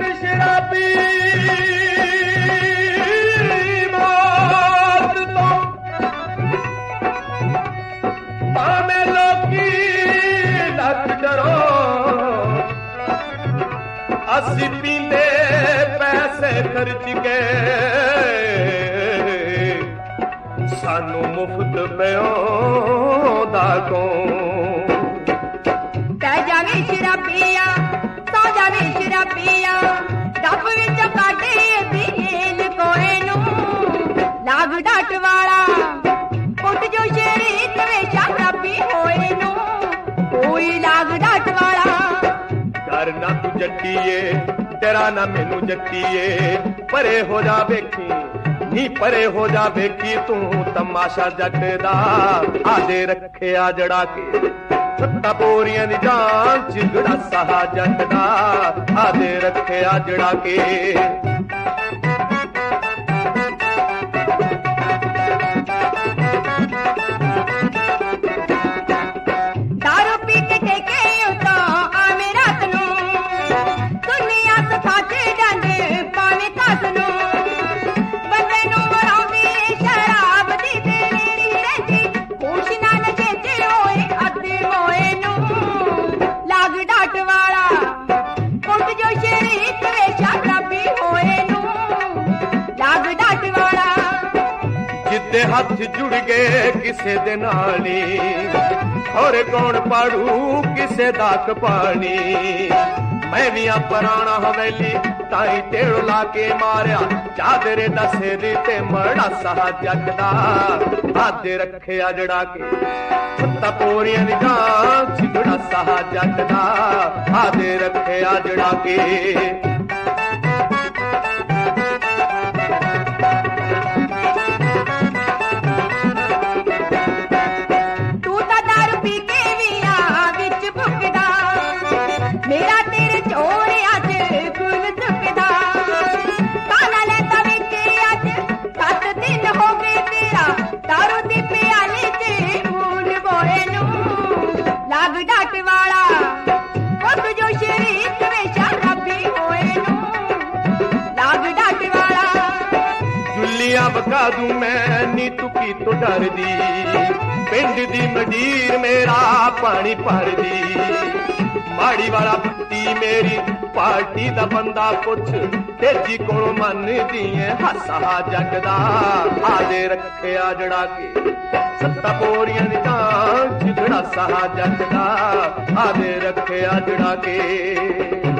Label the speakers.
Speaker 1: शराबी मौत तो भावें लोकी लख डरो असी पींदे पैसे खर्च के सानू मुफ्त पियोंदा कौन
Speaker 2: पै जावे शराबिया सौ जावे शराबिया डब विच काटे बील कोए नू लाग डाट वाला पुट जो शरीर वे शराबी होए नू कोई लाग डाट वाला
Speaker 1: डर ना तू जट्टीए डरा ना मैनू जट्टीए परे हो जा वेखी नी परे हो जा वेखी तू तमाशा जट दा आदे रखे आ जड़ा के सत्ता बोरियां दी जान चिगड़ा सहा जट दा आदे रखे आ जड़ा के
Speaker 2: दारू पी के टेके उतो आवे रात नू दुनिया सफाते डंडे पावे कास नू बंदे नू मरावी शराब दी तेरी रहती होश ना नचेते होए अते होए नू लाग डाट वाला पुट जो शरीर वे शराबी होए नू लाग डाट वाला
Speaker 1: जिद्दे हथ जुड़ गए किसे दे नाली और कौन पाड़ू किसे दाक पानी मैं भी आ पराना हवेली ताई टेढ़ ला के मारिया चादरे दसे ते मड़ा सहा जगदा आदे रखे आ जड़ा के सत्ता पोरियां दी जान चिगड़ा सहा जगदा आदे रखे आ जड़ा के
Speaker 2: मेरा तेरे चोर अज फुल चुकदा काला लैता वेचे अज 7 दिन हो गए तेरा दारू दी प्याली च फूल बोए नू लाग डाट वाला पुत जो शरीर वे शराबी होए नू लाग डाट वाला
Speaker 1: जुलियां बका दूं मैं नी तू की तो डर दी पिंड दी मडीर मेरा पानी भर दी माड़ी वाला पट्टी मेरी पार्टी दा बंदा पुछ तेजी को मन दिए हसा जगदा आदे रखे आ जड़ा के सत्ता बोरियां दी जान चिगड़ा सहा जगदा आदे रखे आ जड़ा के